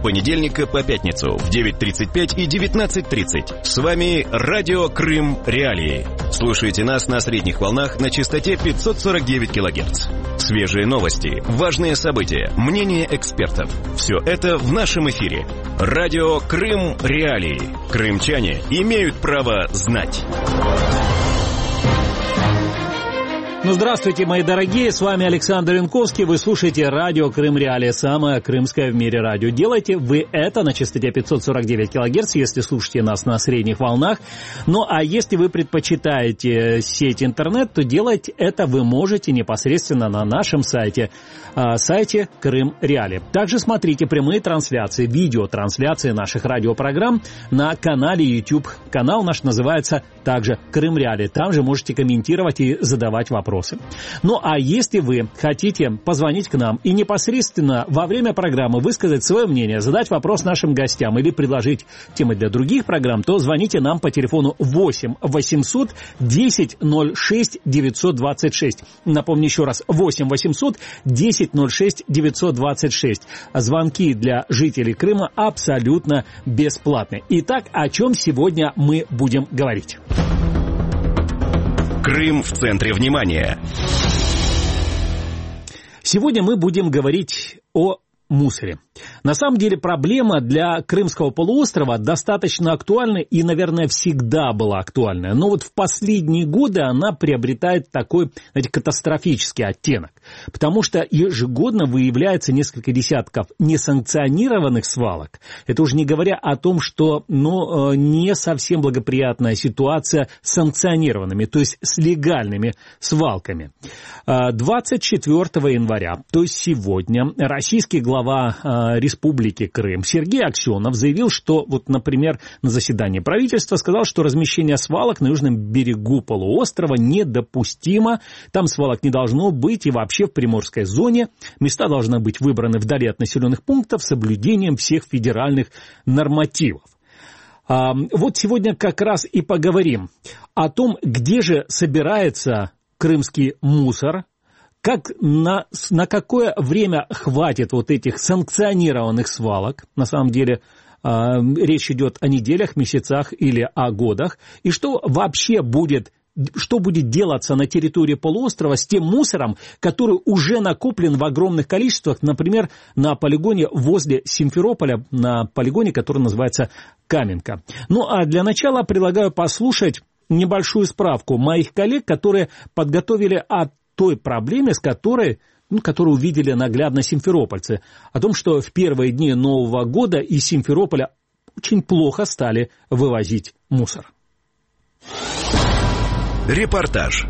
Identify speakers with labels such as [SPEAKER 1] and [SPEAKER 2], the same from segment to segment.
[SPEAKER 1] понедельника по пятницу в 9:35 и 19:30. С вами Радио Крым Реалии. Слушайте нас на средних волнах на частоте 549 кГц. Свежие новости, важные события, мнения экспертов. Все это в нашем эфире. Радио Крым Реалии. Крымчане имеют право знать.
[SPEAKER 2] Ну, здравствуйте, мои дорогие, с вами Александр Янковский, вы слушаете радио Крым Реалии, самое крымское в мире радио. Делайте вы это на частоте 549 кГц, если слушаете нас на средних волнах. Ну, а если вы предпочитаете сеть интернет, то делать это вы можете непосредственно на нашем сайте Крым Реалии. Также смотрите прямые трансляции, видеотрансляции наших радиопрограмм на канале YouTube. Канал наш называется также Крым Реалии. Там же можете комментировать и задавать вопросы. Ну, а если вы хотите позвонить к нам и непосредственно во время программы высказать свое мнение, задать вопрос нашим гостям или предложить темы для других программ, то звоните нам по телефону 8 800 10 06 926. Напомню еще раз, 8 800 10 06 926. Звонки для жителей Крыма абсолютно бесплатны. Итак, о чем сегодня мы будем говорить?
[SPEAKER 1] Крым в центре внимания.
[SPEAKER 2] Сегодня мы будем говорить о мусоре. На самом деле проблема для Крымского полуострова достаточно актуальна и, наверное, всегда была актуальна. Но вот в последние годы она приобретает такой, знаете, катастрофический оттенок. Потому что ежегодно выявляется несколько десятков несанкционированных свалок. Это уже не говоря о том, что не совсем благоприятная ситуация с санкционированными, то есть с легальными свалками. 24 января, то есть сегодня, российский глава Республики Крым Сергей Аксенов заявил, что, вот, например, на заседании правительства сказал, что размещение свалок на южном берегу полуострова недопустимо, там свалок не должно быть, и вообще в Приморской зоне места должны быть выбраны вдали от населенных пунктов с соблюдением всех федеральных нормативов. Вот сегодня как раз и поговорим о том, где же собирается крымский мусор, как на какое время хватит вот этих санкционированных свалок, на самом деле речь идет о неделях, месяцах или о годах, и что вообще будет, что будет делаться на территории полуострова с тем мусором, который уже накоплен в огромных количествах, например, на полигоне возле Симферополя, на полигоне, который называется Каменка. Ну а для начала предлагаю послушать небольшую справку моих коллег, которые подготовили о той проблеме, с которой, которую увидели наглядно симферопольцы, о том, что в первые дни Нового года из Симферополя очень плохо стали вывозить мусор.
[SPEAKER 1] Репортаж.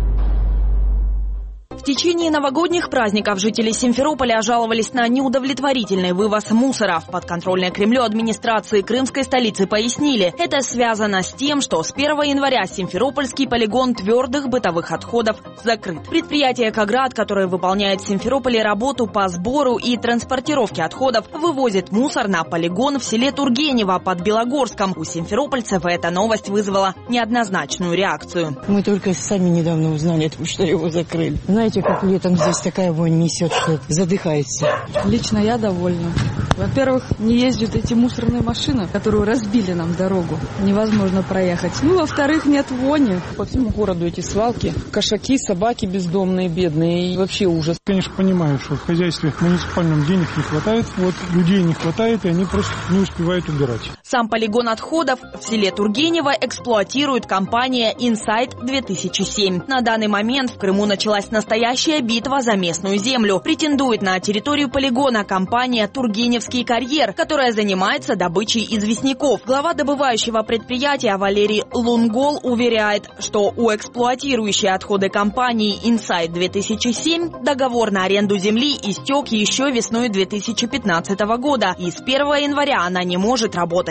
[SPEAKER 3] В течение новогодних праздников жители Симферополя жаловались на неудовлетворительный вывоз мусора. В подконтрольной Кремлю администрации крымской столицы пояснили, это связано с тем, что с 1 января Симферопольский полигон твердых бытовых отходов закрыт. Предприятие «Каград», которое выполняет в Симферополе работу по сбору и транспортировке отходов, вывозит мусор на полигон в селе Тургенево под Белогорском. У симферопольцев эта новость вызвала неоднозначную реакцию.
[SPEAKER 4] Мы только сами недавно узнали, что его закрыли. Знаете, как летом здесь такая вонь несет, что задыхается.
[SPEAKER 5] Лично я довольна. Во-первых, не ездят эти мусорные машины, которые разбили нам дорогу. Невозможно проехать. Ну, во-вторых, нет вони.
[SPEAKER 4] По всему городу эти свалки, кошаки, собаки бездомные, бедные. И вообще ужас.
[SPEAKER 6] Конечно, понимаю, что в хозяйстве муниципальном денег не хватает, вот людей не хватает, и они просто не успевают убирать.
[SPEAKER 3] Сам полигон отходов в селе Тургенево эксплуатирует компания Insight 2007. На данный момент в Крыму началась настоящая битва за местную землю. Претендует на территорию полигона компания «Тургеневский карьер», которая занимается добычей известняков. Глава добывающего предприятия Валерий Лунгол уверяет, что у эксплуатирующей отходы компании Insight 2007 договор на аренду земли истек еще весной 2015 года, и с 1 января она не может работать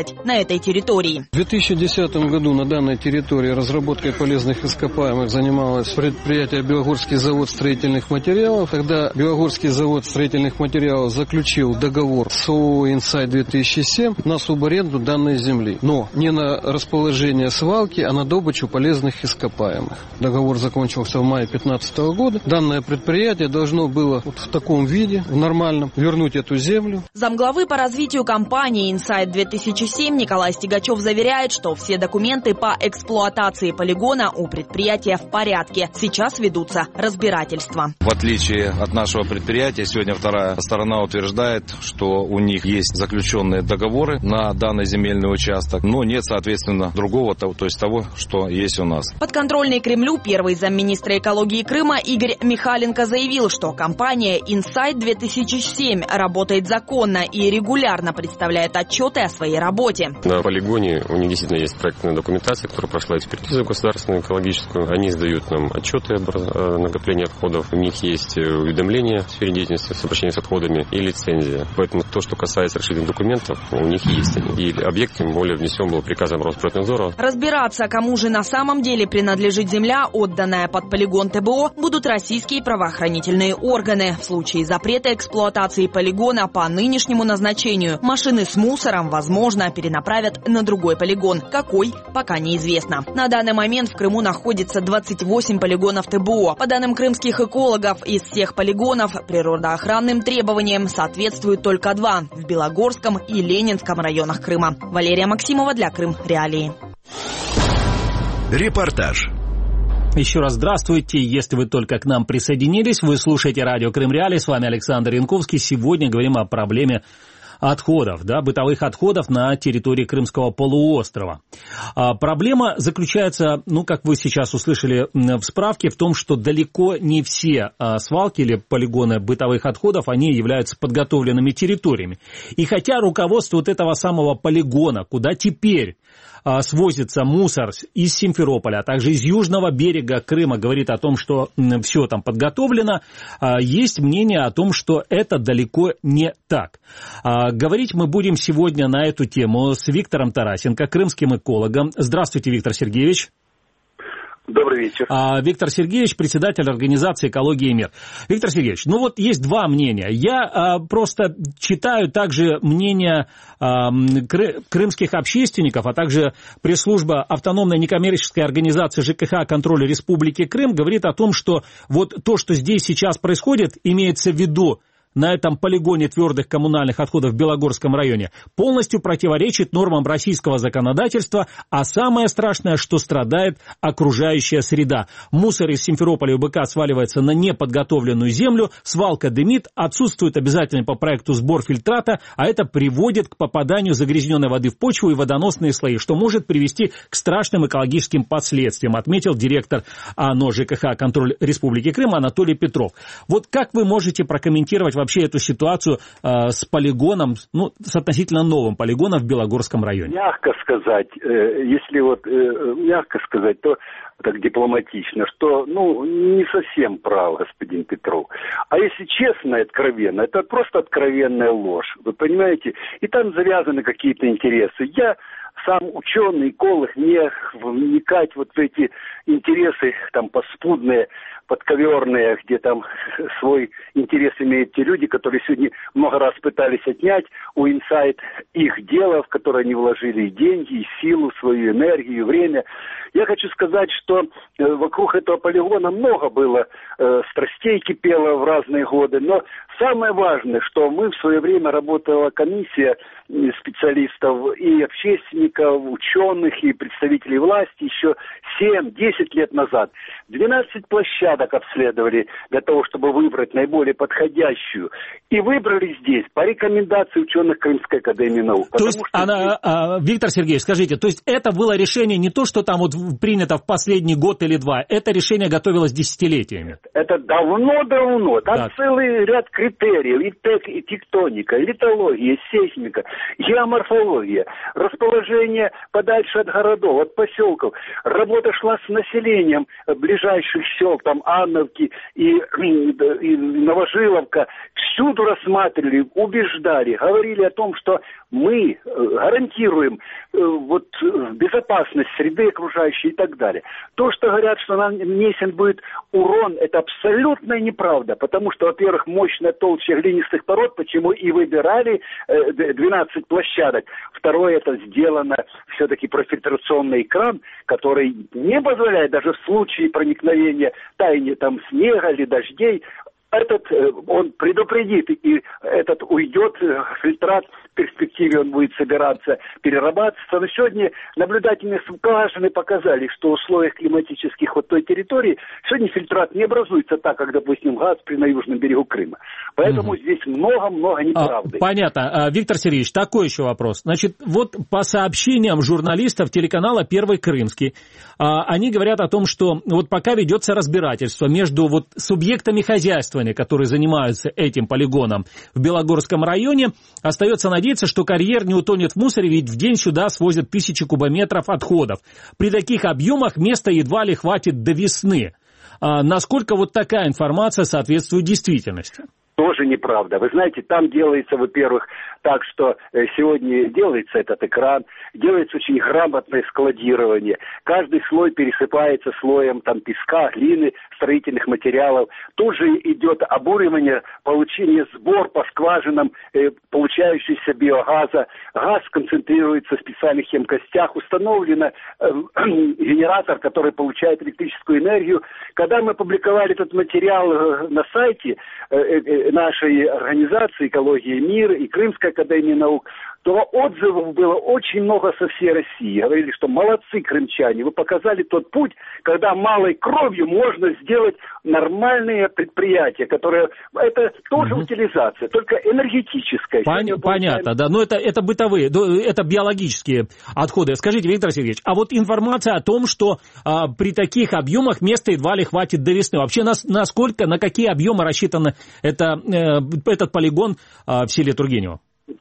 [SPEAKER 3] работать на этой территории.
[SPEAKER 7] В 2010 году на данной территории разработкой полезных ископаемых занималось предприятие «Белогорский завод строительных материалов». Тогда Белогорский завод строительных материалов заключил договор с ООО «Инсайт-2007» на субаренду данной земли. Но не на расположение свалки, а на добычу полезных ископаемых. Договор закончился в мае 2015 года. Данное предприятие должно было вот в таком виде, в нормальном, вернуть эту землю.
[SPEAKER 3] Замглавы по развитию компании «Инсайт-2007» Николай Стегачев заверяет, что все документы по эксплуатации полигона у предприятия в порядке. Сейчас ведутся разбирательства.
[SPEAKER 8] В отличие от нашего предприятия, сегодня вторая сторона утверждает, что у них есть заключенные договоры на данный земельный участок, но нет, соответственно, другого, то есть того, что есть у нас.
[SPEAKER 3] Подконтрольный Кремлю первый замминистра экологии Крыма Игорь Михаленко заявил, что компания «Инсайт-2007» работает законно и регулярно представляет отчеты о своей работе.
[SPEAKER 9] На полигоне у них действительно есть проектная документация, которая прошла экспертизу государственную экологическую. Они сдают нам отчеты о накоплении отходов. У них есть уведомления в сфере деятельности с обращением с отходами и лицензия. Поэтому то, что касается расширенных документов, у них есть. И объект, тем более, внесен был приказом Росприроднадзора.
[SPEAKER 3] Разбираться, кому же на самом деле принадлежит земля, отданная под полигон ТБО, будут российские правоохранительные органы. В случае запрета эксплуатации полигона по нынешнему назначению машины с мусором, возможно, перенаправят на другой полигон. Какой, пока неизвестно. На данный момент в Крыму находится 28 полигонов ТБО. По данным крымских экологов, из всех полигонов природоохранным требованиям соответствуют только 2 – в Белогорском и Ленинском районах Крыма. Валерия Максимова для Крым Реалии.
[SPEAKER 1] Репортаж.
[SPEAKER 2] Еще раз здравствуйте. Если вы только к нам присоединились, вы слушаете радио Крым Реалии. С вами Александр Янковский. Сегодня говорим о проблеме отходов, бытовых отходов на территории Крымского полуострова. Проблема заключается, как вы сейчас услышали в справке, в том, что далеко не все свалки или полигоны бытовых отходов, они являются подготовленными территориями. И хотя руководство вот этого самого полигона, куда теперь свозится мусор из Симферополя, а также из южного берега Крыма, говорит о том, что все там подготовлено, есть мнение о том, что это далеко не так. Говорить мы будем сегодня на эту тему с Виктором Тарасенко, крымским экологом. Здравствуйте, Виктор Сергеевич.
[SPEAKER 10] Добрый вечер.
[SPEAKER 2] Виктор Сергеевич, председатель организации «Экология и мир». Виктор Сергеевич, есть два мнения. Я просто читаю также мнения крымских общественников, а также пресс-служба автономной некоммерческой организации ЖКХ «Контроль Республики Крым» говорит о том, что вот то, что здесь сейчас происходит, имеется в виду на этом полигоне твердых коммунальных отходов в Белогорском районе, полностью противоречит нормам российского законодательства, а самое страшное, что страдает окружающая среда. Мусор из Симферополя и УБК сваливается на неподготовленную землю, свалка дымит, отсутствует обязательный по проекту сбор фильтрата, а это приводит к попаданию загрязненной воды в почву и водоносные слои, что может привести к страшным экологическим последствиям, отметил директор АНО ЖКХ «Контроль Республики Крым» Анатолий Петров. Вот как вы можете прокомментировать вообще эту ситуацию с полигоном, с относительно новым полигоном в Белогорском районе?
[SPEAKER 10] Мягко сказать, то так дипломатично, что, не совсем прав господин Петров. А если честно и откровенно, это просто откровенная ложь. Вы понимаете? И там завязаны какие-то интересы. Я сам ученый, эколог, не вникать в эти интересы там паскудные, подковерные, где там свой интерес имеют те люди, которые сегодня много раз пытались отнять у Инсайт их дело, в которое они вложили и деньги, и силу, свою энергию, и время. Я хочу сказать, что вокруг этого полигона много было страстей кипело в разные годы, но самое важное, что в свое время работала комиссия специалистов и общественников, ученых и представителей власти еще 7-10 лет назад. 12 площадок обследовали для того, чтобы выбрать наиболее подходящую. И выбрали здесь по рекомендации ученых Крымской академии наук.
[SPEAKER 2] То есть, Виктор Сергеевич, скажите, то есть это было решение не то, что там принято в последний год или два. Это решение готовилось десятилетиями.
[SPEAKER 10] Это давно-давно. Там
[SPEAKER 2] так.
[SPEAKER 10] Целый ряд критериев. И тектоника, и литология, сейсмика, геоморфология, расположение подальше от городов, от поселков. Работа шла с населением ближайших сел, там Анновки и Новожиловка. Всюду рассматривали, убеждали, говорили о том, что мы гарантируем безопасность среды окружающей и так далее. То, что говорят, что нам нанесен будет урон, это абсолютная неправда, потому что, во-первых, мощная толща глинистых пород, почему и выбирали 12 площадок. Второе, это сделано все-таки профильтрационный экран, который не позволяет даже в случае проникновения таяния там снега или дождей, он предупредит, и этот уйдет, фильтрат, в перспективе он будет собираться, перерабатываться. Но сегодня наблюдательные скважины показали, что в условиях климатических той территории сегодня фильтрат не образуется так, как, допустим, газ на южном берегу Крыма. Поэтому здесь много-много неправды.
[SPEAKER 2] Понятно. Виктор Сергеевич, такой еще вопрос. Значит, вот по сообщениям журналистов телеканала «Первый Крымский», они говорят о том, что вот пока ведется разбирательство между субъектами хозяйствования, которые занимаются этим полигоном в Белогорском районе, остается надеяться, что карьер не утонет в мусоре, ведь в день сюда свозят 1000 кубометров отходов. При таких объемах места едва ли хватит до весны. Насколько такая информация соответствует действительности?
[SPEAKER 10] Тоже неправда. Вы знаете, там делается, во-первых, так, что сегодня делается этот экран, делается очень грамотное складирование. Каждый слой пересыпается слоем песка, глины, строительных материалов. Тут же идет обуривание, получение, сбор по скважинам получающегося биогаза. Газ концентрируется в специальных емкостях. Установлен генератор, который получает электрическую энергию. Когда мы публиковали этот материал на сайте нашей организации «Экология и мир» и Крымской академии наук, то отзывов было очень много со всей России. Говорили, что молодцы крымчане, вы показали тот путь, когда малой кровью можно сделать нормальные предприятия, которые... Это тоже утилизация, только энергетическая.
[SPEAKER 2] Понятно, да. Но это бытовые, это биологические отходы. Скажите, Виктор Сергеевич, а информация о том, что при таких объемах места едва ли хватит до весны. Вообще, на какие объемы рассчитан этот полигон в селе Тургенево?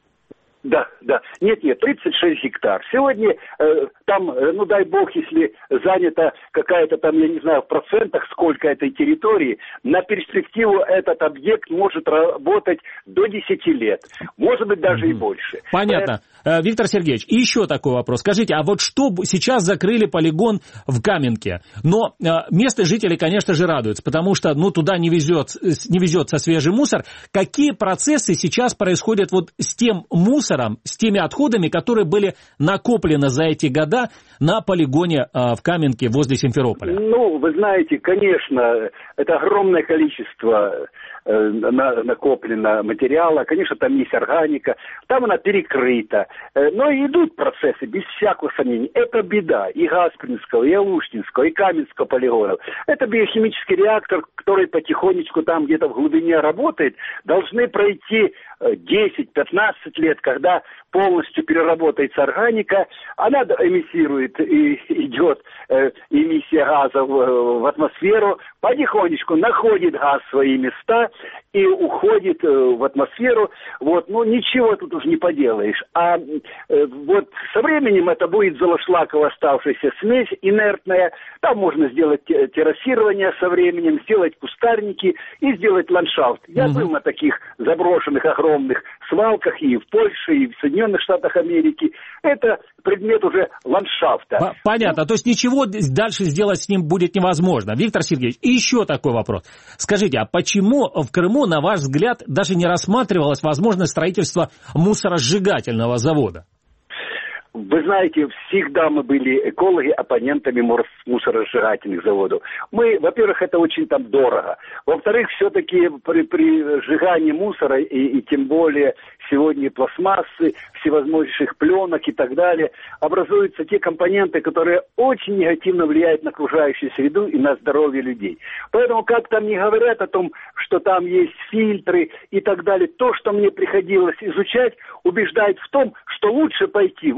[SPEAKER 10] Да. Нет, 36 гектар. Сегодня там, дай бог, если занята какая-то я не знаю, в процентах сколько этой территории, на перспективу этот объект может работать до 10 лет. Может быть, даже и больше.
[SPEAKER 2] Понятно. Виктор Сергеевич, и еще такой вопрос. Скажите, что сейчас закрыли полигон в Каменке? Но местные жители, конечно же, радуются, потому что туда не везется свежий мусор. Какие процессы сейчас происходят с тем мусором, с теми отходами, которые были накоплены за эти года на полигоне в Каменке возле Симферополя?
[SPEAKER 10] Вы знаете, конечно, это огромное количество накоплено материала, конечно, там есть органика, там она перекрыта, но идут процессы, без всякого сомнения. Это беда и Гаспринского, и Алуштинского, и Каменского полигонов. Это биохимический реактор, который потихонечку там где-то в глубине работает, должны пройти 10-15 лет, когда полностью переработается органика, она эмиссирует и идет эмиссия газа в атмосферу, потихонечку находит газ в свои места и уходит в атмосферу. Ничего тут уже не поделаешь. А со временем это будет золошлаковая оставшаяся смесь инертная. Там можно сделать террасирование со временем, сделать кустарники и сделать ландшафт. Я был на таких заброшенных огромных свалках и в Польше, и в Соединенных Штатах Америки. Это предмет уже ландшафта.
[SPEAKER 2] Понятно. То есть ничего дальше сделать с ним будет невозможно. Виктор Сергеевич, и еще такой вопрос. Скажите, а почему в Крыму, на ваш взгляд, даже не рассматривалась возможность строительства мусоросжигательного завода?
[SPEAKER 10] Вы знаете, всегда мы были экологи, оппонентами мусоросжигательных заводов. Во-первых, это очень дорого. Во-вторых, все-таки при сжигании мусора, и тем более сегодня пластмассы, всевозможных пленок и так далее, образуются те компоненты, которые очень негативно влияют на окружающую среду и на здоровье людей. Поэтому, как там не говорят о том, что там есть фильтры и так далее, то, что мне приходилось изучать, убеждает в том, что лучше пойти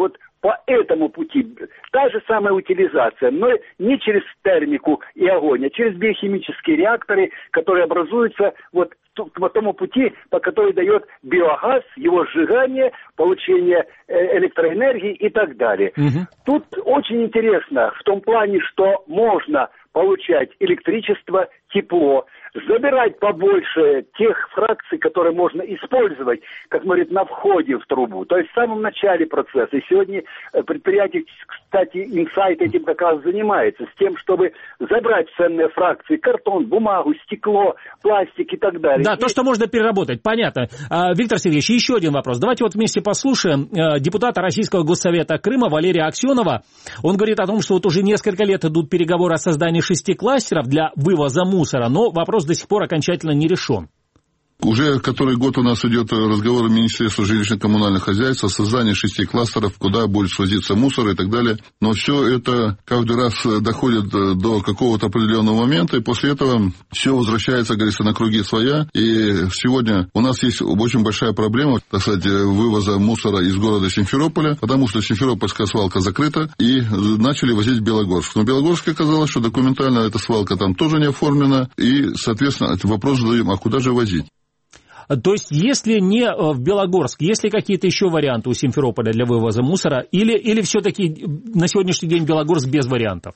[SPEAKER 10] по этому пути. Та же самая утилизация, но не через термику и огонь, а через биохимические реакторы, которые образуются вот по тому пути, по которому дает биогаз, его сжигание, получение электроэнергии и так далее. Тут очень интересно в том плане, что можно получать электричество, тепло, забирать побольше тех фракций, которые можно использовать, как говорит, на входе в трубу, то есть в самом начале процесса. И сегодня предприятие, кстати, Инсайт этим как раз занимается, с тем, чтобы забрать ценные фракции, картон, бумагу, стекло, пластик и так далее.
[SPEAKER 2] Да, то, что можно переработать, понятно. Виктор Сергеевич, еще один вопрос. Давайте вот вместе послушаем депутата Российского Госсовета Крыма Валерия Аксенова. Он говорит о том, что вот уже несколько лет идут переговоры о создании 6 кластеров для вывоза мусора, но вопрос до сих пор окончательно не решен.
[SPEAKER 11] Уже который год у нас идет разговор в Министерстве жилищно-коммунального хозяйства о создании 6 кластеров, куда будет свозиться мусор и так далее. Но все это каждый раз доходит до какого-то определенного момента, и после этого все возвращается, говорится, на круги своя. И сегодня у нас есть очень большая проблема, так сказать, вывоза мусора из города Симферополя, потому что Симферопольская свалка закрыта, и начали возить в Белогорск. Но в Белогорске оказалось, что документально эта свалка там тоже не оформлена, и, соответственно, вопрос задаем, а куда же возить?
[SPEAKER 2] То есть, если не в Белогорск, есть ли какие-то еще варианты у Симферополя для вывоза мусора, или все-таки на сегодняшний день Белогорск без вариантов?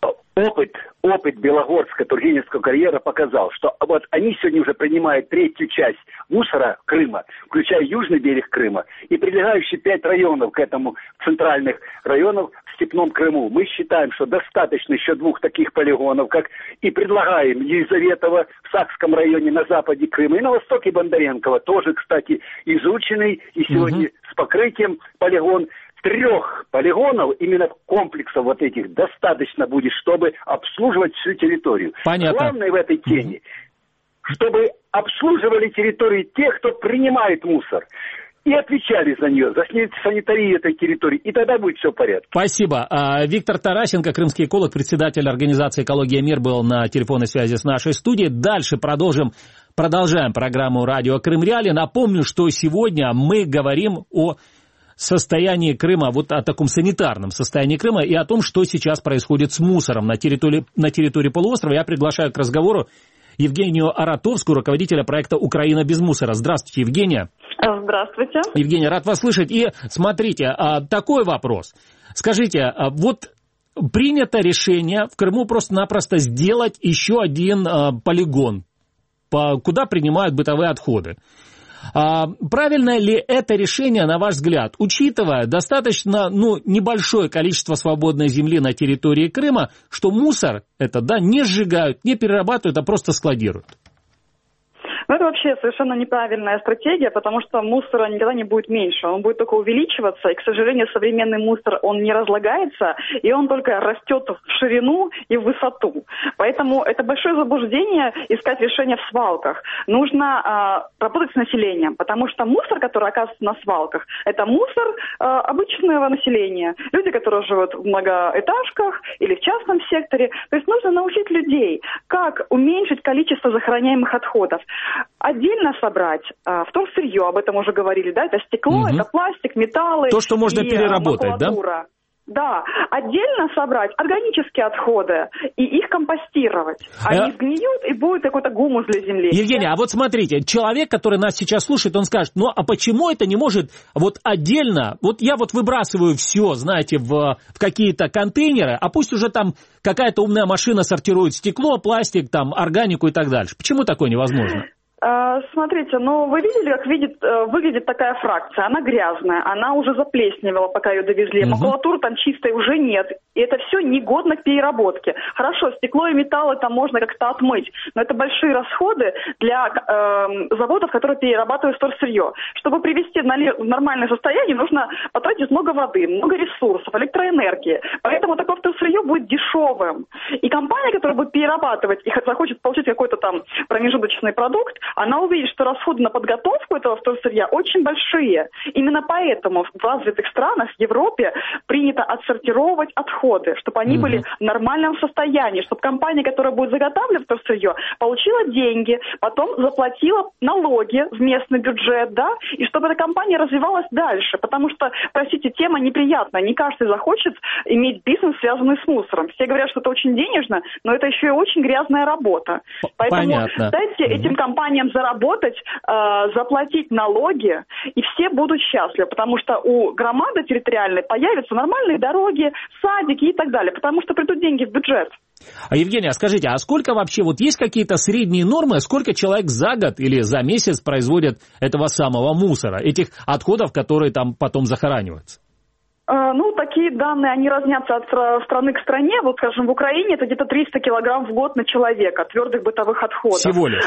[SPEAKER 10] Опыт Белогорска, Тургеневского карьера показал, что вот они сегодня уже принимают третью часть мусора Крыма, включая южный берег Крыма, и прилегающие 5 районов к этому, центральных районов в Степном Крыму. Мы считаем, что достаточно еще 2 таких полигонов, как и предлагаем Елизаветово в Сакском районе на западе Крыма, и на востоке Бондаренкова, тоже, кстати, изученный, и сегодня с покрытием полигон. 3 полигонов, именно комплексов вот этих, достаточно будет, чтобы обслуживать всю территорию.
[SPEAKER 2] Понятно.
[SPEAKER 10] Главное в этой теме, чтобы обслуживали территории тех, кто принимает мусор, и отвечали за нее, за санитарию этой территории, и тогда будет все в порядке.
[SPEAKER 2] Спасибо. Виктор Тарасенко, крымский эколог, председатель организации «Экология. Мир», был на телефонной связи с нашей студией. Дальше продолжаем программу «Радио Крым Реалии». Напомню, что сегодня мы говорим о состоянии Крыма, вот о таком санитарном состоянии Крыма и о том, что сейчас происходит с мусором на территории полуострова. Я приглашаю к разговору Евгению Аратовскую, руководителя проекта «Украина без мусора». Здравствуйте, Евгения.
[SPEAKER 12] Здравствуйте.
[SPEAKER 2] Евгения, рад вас слышать. И смотрите, такой вопрос. Скажите, вот принято решение в Крыму просто-напросто сделать еще один полигон, куда принимают бытовые отходы. Правильно ли это решение, на ваш взгляд, учитывая достаточно небольшое количество свободной земли на территории Крыма, что мусор не сжигают, не перерабатывают, а просто складируют?
[SPEAKER 12] Ну, это вообще совершенно неправильная стратегия, потому что мусора никогда не будет меньше, он будет только увеличиваться, и, к сожалению, современный мусор, он не разлагается, и он только растет в ширину и в высоту. Поэтому это большое заблуждение искать решения в свалках. Нужно работать с населением, потому что мусор, который оказывается на свалках, это мусор обычного населения. Люди, которые живут в многоэтажках или в частном секторе. То есть нужно научить людей, как уменьшить количество захороняемых отходов. Отдельно собрать вторсырье, об этом уже говорили, да, это стекло, это пластик, металлы.
[SPEAKER 2] То, что можно переработать,
[SPEAKER 12] макулатура. Да, отдельно собрать органические отходы и их компостировать. Они сгниют, и будет какой-то гумус для земли.
[SPEAKER 2] Евгения, а вот смотрите, человек, который нас сейчас слушает, он скажет, а почему это не может вот отдельно, вот я вот выбрасываю все, знаете, в какие-то контейнеры, а пусть уже там какая-то умная машина сортирует стекло, пластик, там, органику и так дальше. Почему такое невозможно?
[SPEAKER 12] Смотрите, вы видели, как выглядит такая фракция? Она грязная, она уже заплесневела, пока ее довезли. Макулатуры там чистой уже нет. И это все негодно к переработке. Хорошо, стекло и металлы там можно как-то отмыть, но это большие расходы для заводов, которые перерабатывают вторсырье. Чтобы привести в нормальное состояние, нужно потратить много воды, много ресурсов, электроэнергии. Поэтому такое вторсырье будет дешевым. И компания, которая будет перерабатывать и захочет получить какой-то там промежуточный продукт, она увидит, что расходы на подготовку этого вторсырья очень большие. Именно поэтому в развитых странах, в Европе, принято отсортировать отходы, чтобы они были в нормальном состоянии, чтобы компания, которая будет заготавливать вторсырье, получила деньги, потом заплатила налоги в местный бюджет, да, и чтобы эта компания развивалась дальше. Потому что, простите, тема неприятная. Не каждый захочет иметь бизнес, связанный с мусором. Все говорят, что это очень денежно, но это еще и очень грязная работа. Поэтому дайте этим компаниям заработать, заплатить налоги, и все будут счастливы. Потому что у громады территориальной появятся нормальные дороги, садики и так далее. Потому что придут деньги в бюджет.
[SPEAKER 2] Евгения, скажите, а сколько вообще, вот есть какие-то средние нормы, сколько человек за год или за месяц производят этого самого мусора, этих отходов, которые там потом захораниваются?
[SPEAKER 12] Ну, такие данные, они разнятся от страны к стране. Вот, скажем, в Украине это где-то 300 килограмм в год на человека твердых бытовых отходов.
[SPEAKER 2] Всего лишь?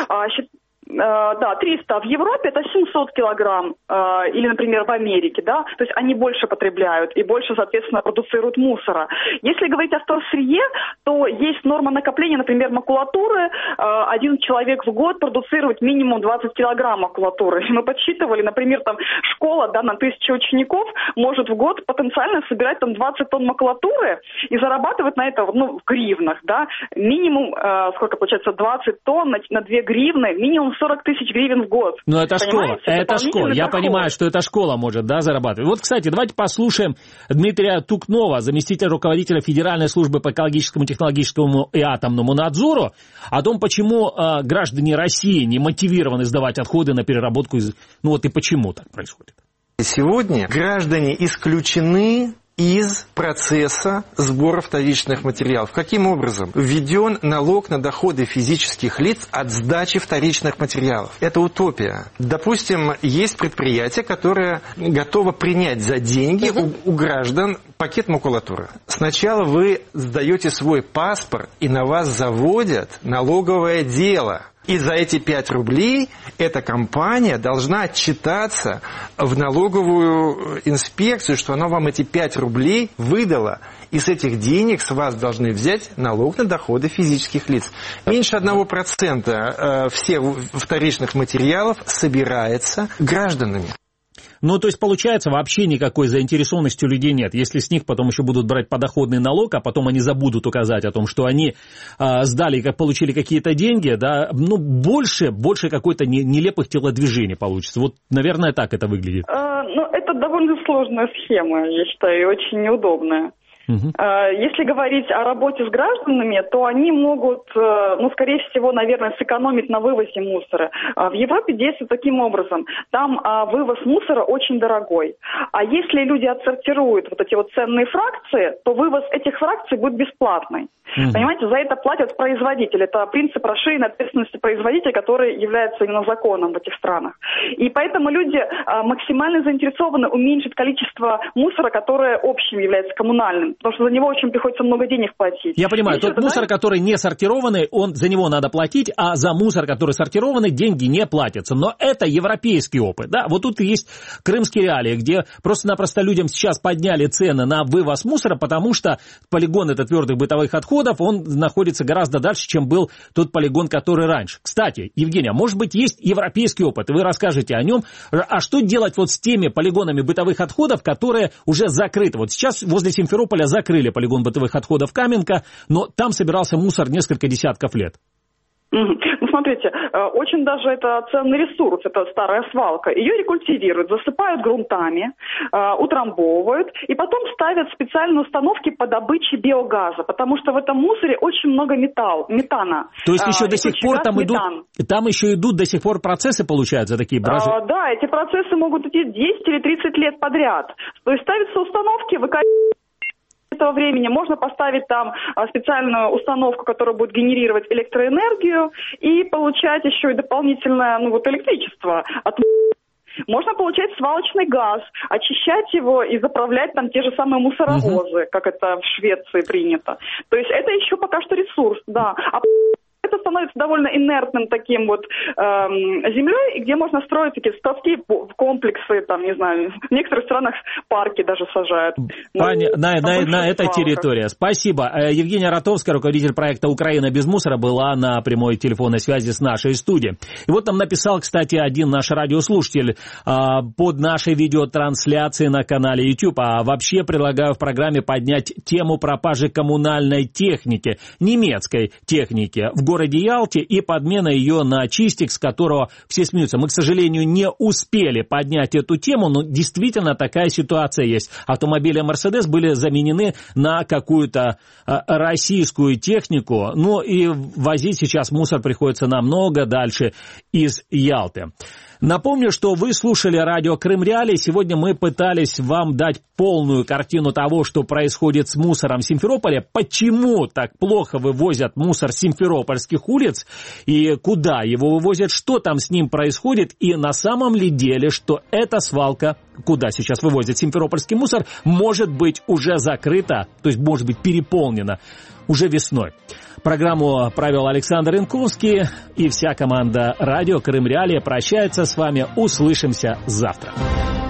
[SPEAKER 12] Да, 300. В Европе это 700 килограмм, или, например, в Америке, да, то есть они больше потребляют и больше, соответственно, продуцируют мусора. Если говорить о вторсырье, то есть норма накопления, например, макулатуры. Один человек в год продуцирует минимум 20 килограмм макулатуры. Мы подсчитывали, например, там школа, да, на 1000 учеников может в год потенциально собирать там 20 тонн макулатуры и зарабатывать на это, ну, в гривнах, да, минимум, сколько получается, 20 тонн на 2 гривны, минимум 40 тысяч гривен в год.
[SPEAKER 2] Ну, это школа, это школа. Я понимаю, что эта школа может, да, зарабатывать. Вот, кстати, давайте послушаем Дмитрия Тукнова, заместителя руководителя Федеральной службы по экологическому, технологическому и атомному надзору, о том, почему граждане России не мотивированы сдавать отходы на переработку, ну вот и почему так происходит.
[SPEAKER 13] Сегодня граждане исключены из процесса сбора вторичных материалов. Каким образом? Введен налог на доходы физических лиц от сдачи вторичных материалов. Это утопия. Допустим, есть предприятие, которое готово принять за деньги у граждан пакет макулатуры. Сначала вы сдаете свой паспорт, и на вас заводят налоговое дело. И за эти 5 рублей эта компания должна отчитаться в налоговую инспекцию, что она вам эти 5 рублей выдала. И с этих денег с вас должны взять налог на доходы физических лиц. Меньше 1% всех вторичных материалов собирается гражданами.
[SPEAKER 2] Ну, то есть, получается, вообще никакой заинтересованности у людей нет. Если с них потом еще будут брать подоходный налог, а потом они забудут указать о том, что они сдали, получили какие-то деньги, да, ну, больше какой-то нелепых телодвижений получится. Вот, наверное, так это выглядит.
[SPEAKER 12] Ну, это довольно сложная схема, я считаю, и очень неудобная. Если говорить о работе с гражданами, то они могут, ну, скорее всего, наверное, сэкономить на вывозе мусора. В Европе действует таким образом. Там вывоз мусора очень дорогой. А если люди отсортируют вот эти вот ценные фракции, то вывоз этих фракций будет бесплатный. Понимаете, за это платят производители. Это принцип расширенной ответственности производителя, который является именно законом в этих странах. И поэтому люди максимально заинтересованы уменьшить количество мусора, которое общим является коммунальным. Потому что за него очень приходится много денег платить.
[SPEAKER 2] Я понимаю, тот мусор, который не сортированный, за него надо платить, а за мусор, который сортированный, деньги не платятся. Но это европейский опыт. Да? Вот тут есть крымские реалии, где просто-напросто людям сейчас подняли цены на вывоз мусора, потому что полигон это твердых бытовых отходов, он находится гораздо дальше, чем был тот полигон, который раньше. Кстати, Евгения, может быть, есть европейский опыт, и вы расскажете о нем. А что делать вот с теми полигонами бытовых отходов, которые уже закрыты? Вот сейчас возле Симферополя закрыли полигон бытовых отходов Каменка, но там собирался мусор несколько десятков лет.
[SPEAKER 12] Ну, смотрите, очень даже это ценный ресурс, это старая свалка. Ее рекультивируют, засыпают грунтами, утрамбовывают, и потом ставят специальные установки по добыче биогаза, потому что в этом мусоре очень много метана.
[SPEAKER 2] То есть еще до сих пор там еще идут до сих пор процессы, получаются, такие бражи?
[SPEAKER 12] Да, эти процессы могут идти 10 или 30 лет подряд. То есть ставятся установки, этого времени можно поставить там специальную установку, которая будет генерировать электроэнергию и получать еще и дополнительное электричество от... Можно получать свалочный газ, очищать его и заправлять там те же самые мусоровозы, как это в Швеции принято. То есть это еще пока что ресурс, да. А это становится довольно инертным таким вот землей, где можно строить такие складские комплексы, там, не знаю, в некоторых странах парки даже сажают.
[SPEAKER 2] На этой территории. Спасибо. Евгения Ротовская, руководитель проекта «Украина без мусора», была на прямой телефонной связи с нашей студией. И вот нам написал, кстати, один наш радиослушатель под нашей видеотрансляцией на канале YouTube. А вообще предлагаю в программе поднять тему пропажи коммунальной техники, немецкой техники в городе Ялте и подмена ее на чистик, с которого все смеются. Мы, к сожалению, не успели поднять эту тему, но действительно такая ситуация есть. Автомобили Mercedes были заменены на какую-то российскую технику, ну и возить сейчас мусор приходится намного дальше из Ялты. Напомню, что вы слушали радио Крым Реалии. Сегодня мы пытались вам дать полную картину того, что происходит с мусором в Симферополе, почему так плохо вывозят мусор с симферопольских улиц и куда его вывозят, что там с ним происходит и на самом ли деле, что эта свалка, куда сейчас вывозят симферопольский мусор, может быть уже закрыта, то есть может быть переполнена уже весной. Программу провел Александр Янковский, и вся команда радио Крым Реалии прощается с вами. Услышимся завтра.